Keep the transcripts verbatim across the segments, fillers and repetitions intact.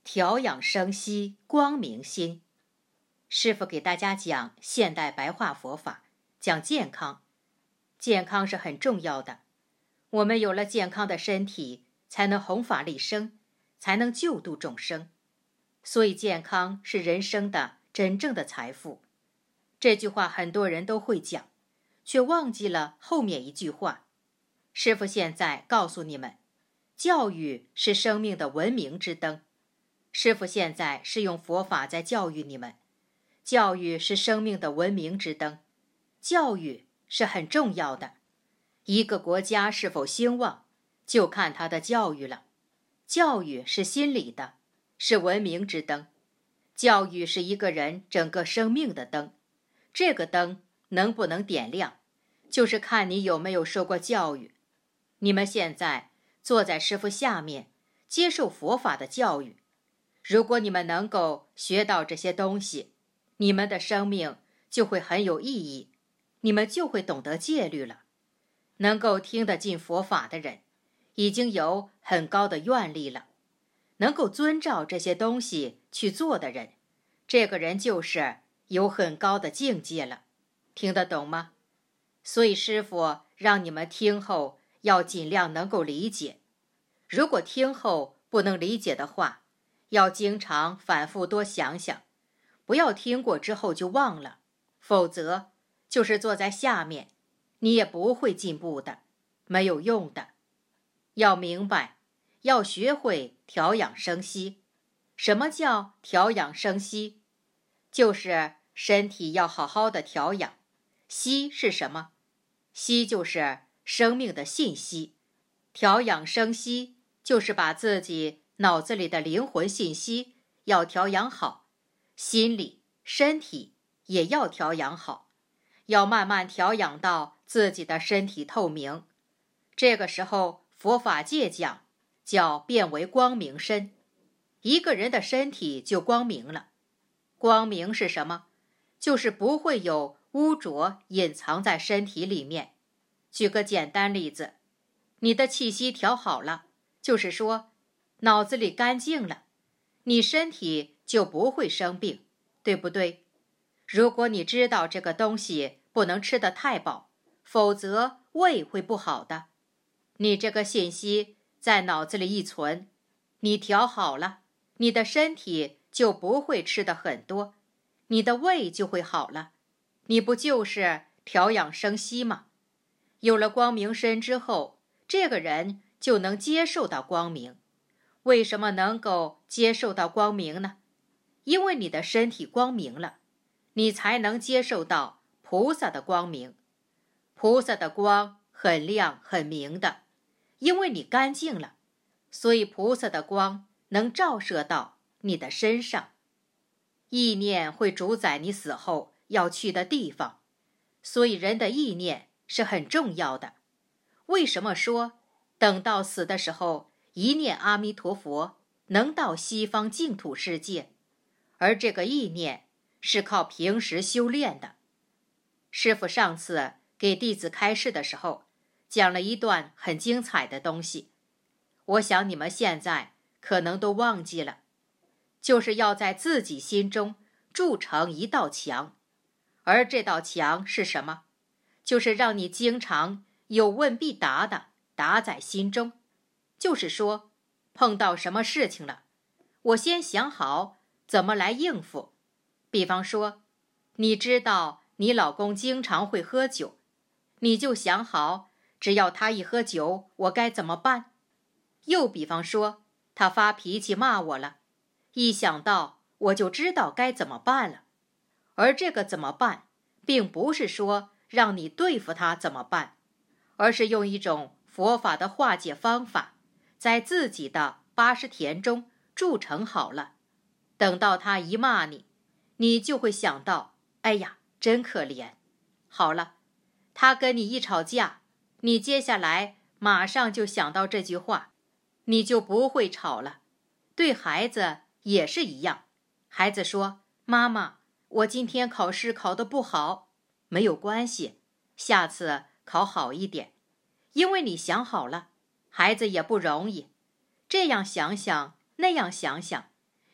调养生息，光明心。师父给大家讲现代白话佛法，讲健康。健康是很重要的，我们有了健康的身体，才能弘法利生，才能救度众生。所以健康是人生的真正的财富。这句话很多人都会讲，却忘记了后面一句话。师父现在告诉你们，教育是生命的文明之灯。师父现在是用佛法在教育你们，教育是生命的文明之灯，教育是很重要的。一个国家是否兴旺，就看它的教育了。教育是心理的，是文明之灯。教育是一个人整个生命的灯，这个灯能不能点亮，就是看你有没有受过教育。你们现在坐在师父下面，接受佛法的教育。如果你们能够学到这些东西，你们的生命就会很有意义，你们就会懂得戒律了。能够听得进佛法的人，已经有很高的愿力了。能够遵照这些东西去做的人，这个人就是有很高的境界了。听得懂吗？所以师父让你们听后要尽量能够理解。如果听后不能理解的话，要经常反复多想想，不要听过之后就忘了，否则就是坐在下面，你也不会进步的，没有用的。要明白，要学会调养生息。什么叫调养生息？就是身体要好好的调养。息是什么？息就是生命的信息。调养生息就是把自己脑子里的灵魂信息要调养好，心理、身体也要调养好，要慢慢调养到自己的身体透明。这个时候佛法界讲叫变为光明身，一个人的身体就光明了。光明是什么？就是不会有污浊隐藏在身体里面。举个简单例子，你的气息调好了，就是说脑子里干净了，你身体就不会生病，对不对？如果你知道这个东西不能吃得太饱，否则胃会不好的。你这个信息在脑子里一存，你调好了，你的身体就不会吃得很多，你的胃就会好了。你不就是调养生息吗？有了光明身之后，这个人就能接受到光明。为什么能够接受到光明呢？因为你的身体光明了，你才能接受到菩萨的光明。菩萨的光很亮很明的，因为你干净了，所以菩萨的光能照射到你的身上。意念会主宰你死后要去的地方，所以人的意念是很重要的。为什么说等到死的时候一念阿弥陀佛能到西方净土世界？而这个意念是靠平时修炼的。师父上次给弟子开示的时候讲了一段很精彩的东西，我想你们现在可能都忘记了，就是要在自己心中筑成一道墙。而这道墙是什么？就是让你经常有问必答的答在心中。就是说碰到什么事情了，我先想好怎么来应付。比方说，你知道你老公经常会喝酒，你就想好只要他一喝酒我该怎么办。又比方说，他发脾气骂我了，一想到我就知道该怎么办了。而这个怎么办，并不是说让你对付他怎么办，而是用一种佛法的化解方法，在自己的八十田中筑成好了。等到他一骂你，你就会想到，哎呀，真可怜。好了，他跟你一吵架，你接下来马上就想到这句话，你就不会吵了。对孩子也是一样，孩子说，妈妈，我今天考试考得不好。没有关系，下次考好一点。因为你想好了，孩子也不容易。这样想想，那样想想，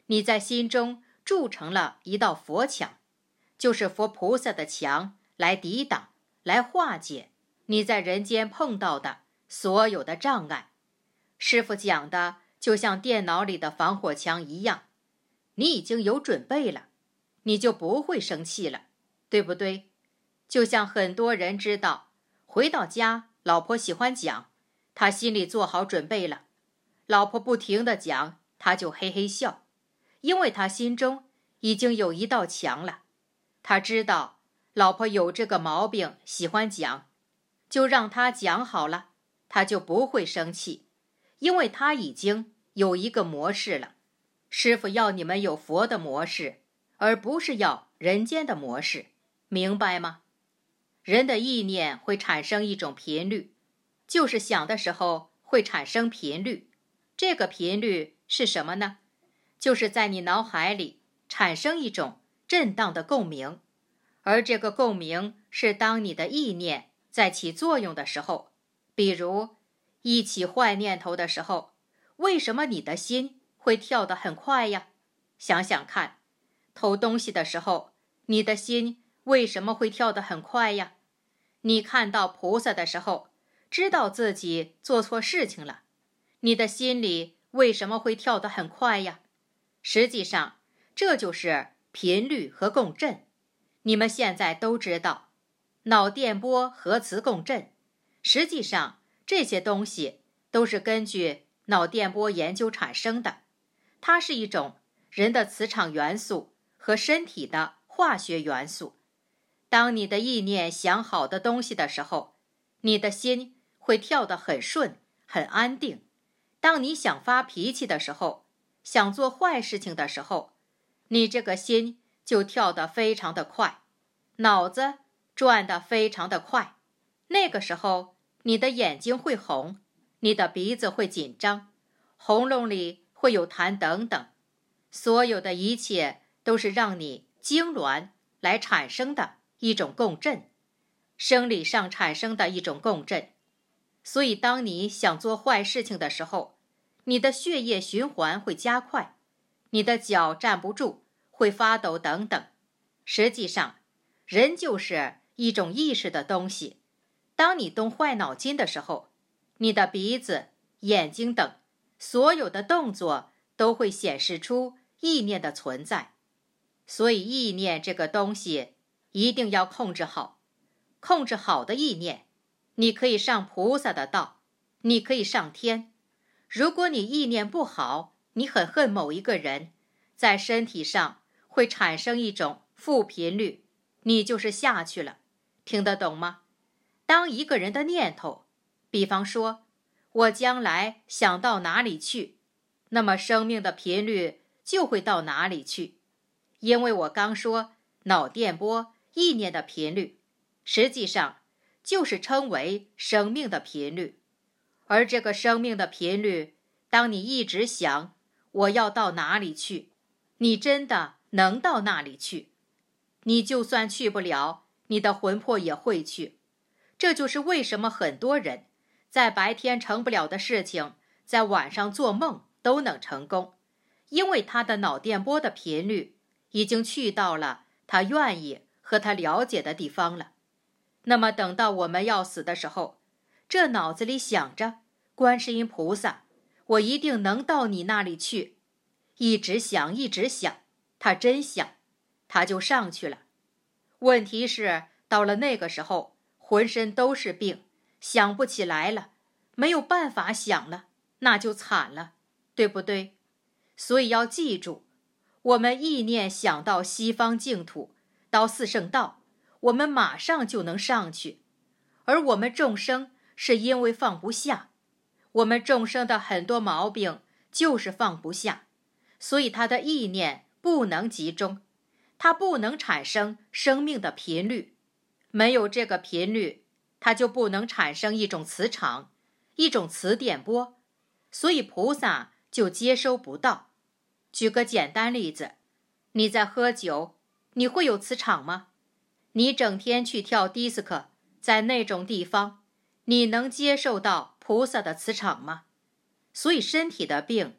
你在心中筑成了一道佛墙，就是佛菩萨的墙，来抵挡、来化解你在人间碰到的所有的障碍。师父讲的就像电脑里的防火墙一样，你已经有准备了，你就不会生气了，对不对？就像很多人知道，回到家老婆喜欢讲，他心里做好准备了，老婆不停地讲，他就嘿嘿笑，因为他心中已经有一道墙了。他知道老婆有这个毛病，喜欢讲，就让他讲好了，他就不会生气，因为他已经有一个模式了。师父要你们有佛的模式，而不是要人间的模式，明白吗？人的意念会产生一种频率，就是想的时候会产生频率。这个频率是什么呢？就是在你脑海里产生一种震荡的共鸣，而这个共鸣是当你的意念在起作用的时候。比如一起坏念头的时候，为什么你的心会跳得很快呀？想想看，偷东西的时候，你的心为什么会跳得很快呀？你看到菩萨的时候，知道自己做错事情了，你的心里为什么会跳得很快呀？实际上，这就是频率和共振。你们现在都知道，脑电波、核磁共振，实际上这些东西都是根据脑电波研究产生的，它是一种人的磁场元素和身体的化学元素。当你的意念想好的东西的时候，你的心会跳得很顺，很安定。当你想发脾气的时候，想做坏事情的时候，你这个心就跳得非常的快，脑子转得非常的快。那个时候，你的眼睛会红，你的鼻子会紧张，喉咙里会有痰等等。所有的一切都是让你痉挛来产生的一种共振，生理上产生的一种共振。所以当你想做坏事情的时候，你的血液循环会加快，你的脚站不住，会发抖等等。实际上，人就是一种意识的东西。当你动坏脑筋的时候，你的鼻子、眼睛等所有的动作都会显示出意念的存在。所以意念这个东西一定要控制好，控制好的意念，你可以上菩萨的道，你可以上天。如果你意念不好，你很恨某一个人，在身体上会产生一种负频率，你就是下去了。听得懂吗？当一个人的念头，比方说我将来想到哪里去，那么生命的频率就会到哪里去。因为我刚说脑电波、意念的频率，实际上就是称为生命的频率。而这个生命的频率，当你一直想我要到哪里去，你真的能到那里去。你就算去不了，你的魂魄也会去。这就是为什么很多人在白天成不了的事情，在晚上做梦都能成功，因为他的脑电波的频率已经去到了他愿意和他了解的地方了。那么等到我们要死的时候，这脑子里想着观世音菩萨，我一定能到你那里去，一直想一直想，他真想，他就上去了。问题是到了那个时候，浑身都是病，想不起来了，没有办法想了，那就惨了，对不对？所以要记住，我们意念想到西方净土，到四圣道，我们马上就能上去。而我们众生是因为放不下，我们众生的很多毛病就是放不下，所以他的意念不能集中，它不能产生生命的频率。没有这个频率，它就不能产生一种磁场，一种磁电波，所以菩萨就接收不到。举个简单例子，你在喝酒，你会有磁场吗？你整天去跳迪斯科，在那种地方，你能接受到菩萨的磁场吗？所以身体的病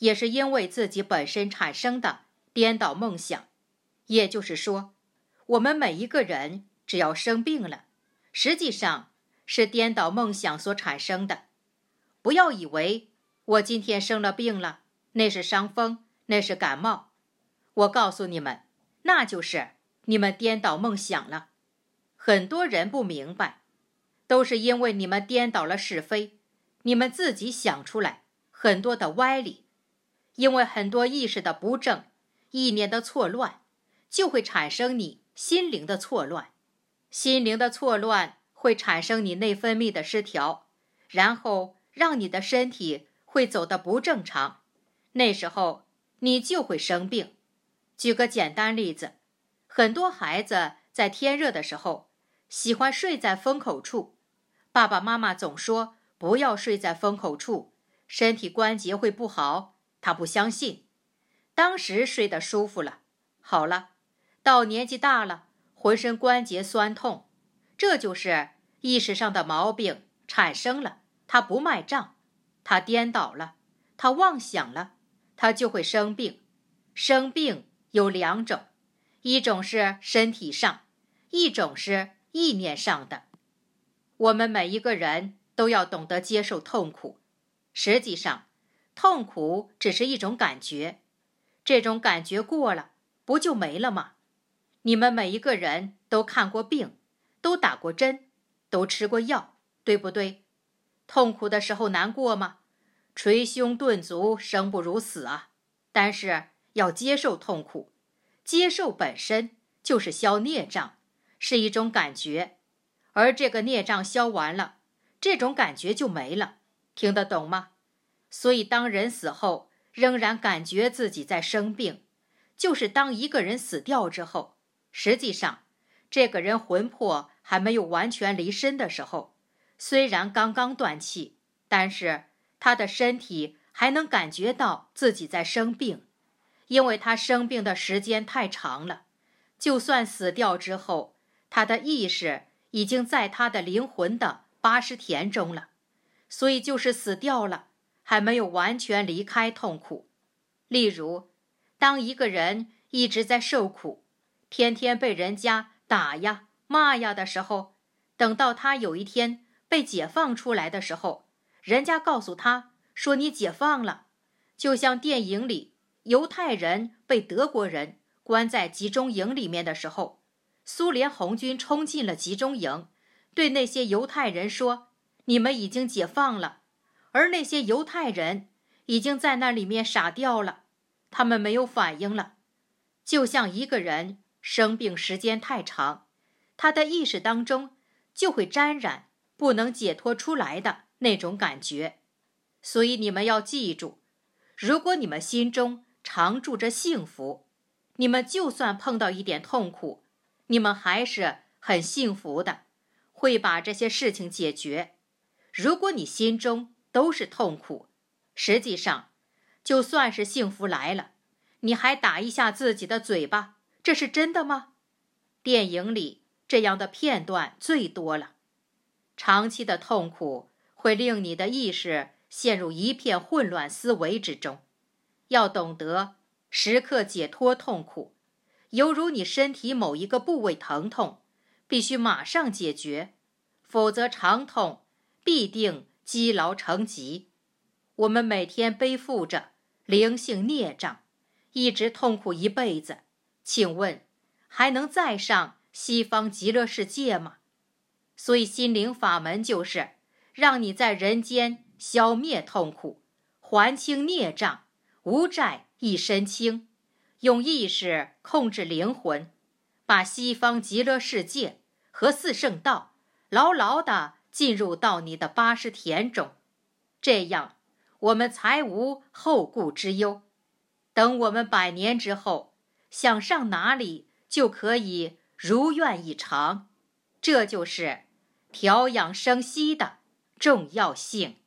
也是因为自己本身产生的颠倒梦想。也就是说，我们每一个人只要生病了，实际上是颠倒梦想所产生的。不要以为我今天生了病了，那是伤风，那是感冒。我告诉你们，那就是你们颠倒梦想了。很多人不明白，都是因为你们颠倒了是非，你们自己想出来很多的歪理。因为很多意识的不正，意念的错乱，就会产生你心灵的错乱。心灵的错乱会产生你内分泌的失调，然后让你的身体会走得不正常，那时候你就会生病。举个简单例子，很多孩子在天热的时候喜欢睡在风口处，爸爸妈妈总说不要睡在风口处，身体关节会不好，他不相信。当时睡得舒服了，好了，到年纪大了，浑身关节酸痛，这就是意识上的毛病产生了。他不卖账，他颠倒了，他妄想了，他就会生病。生病有两种，一种是身体上，一种是意念上的。我们每一个人都要懂得接受痛苦。实际上，痛苦只是一种感觉，这种感觉过了，不就没了吗？你们每一个人都看过病，都打过针，都吃过药，对不对？痛苦的时候难过吗？捶胸顿足，生不如死啊！但是要接受痛苦，接受本身就是消孽障，是一种感觉，而这个孽障消完了，这种感觉就没了。听得懂吗？所以当人死后仍然感觉自己在生病，就是当一个人死掉之后，实际上这个人魂魄还没有完全离身的时候，虽然刚刚断气，但是他的身体还能感觉到自己在生病，因为他生病的时间太长了。就算死掉之后，他的意识已经在他的灵魂的八十田中了，所以就是死掉了，还没有完全离开痛苦。例如，当一个人一直在受苦，天天被人家打呀骂呀的时候，等到他有一天被解放出来的时候，人家告诉他说你解放了。就像电影里犹太人被德国人关在集中营里面的时候，苏联红军冲进了集中营，对那些犹太人说你们已经解放了，而那些犹太人已经在那里面傻掉了，他们没有反应了。就像一个人生病时间太长，他的意识当中就会沾染不能解脱出来的那种感觉。所以你们要记住，如果你们心中常住着幸福，你们就算碰到一点痛苦，你们还是很幸福的，会把这些事情解决。如果你心中都是痛苦，实际上就算是幸福来了，你还打一下自己的嘴巴，这是真的吗？电影里这样的片段最多了。长期的痛苦会令你的意识陷入一片混乱思维之中。要懂得时刻解脱痛苦，犹如你身体某一个部位疼痛，必须马上解决，否则长痛必定积劳成疾。我们每天背负着灵性孽障，一直痛苦一辈子，请问还能再上西方极乐世界吗？所以心灵法门就是让你在人间消灭痛苦，还清孽障，无债一身轻，用意识控制灵魂，把西方极乐世界和四圣道牢牢地进入到你的八十田中，这样我们才无后顾之忧。等我们百年之后，想上哪里就可以如愿以偿。这就是调养生息的重要性。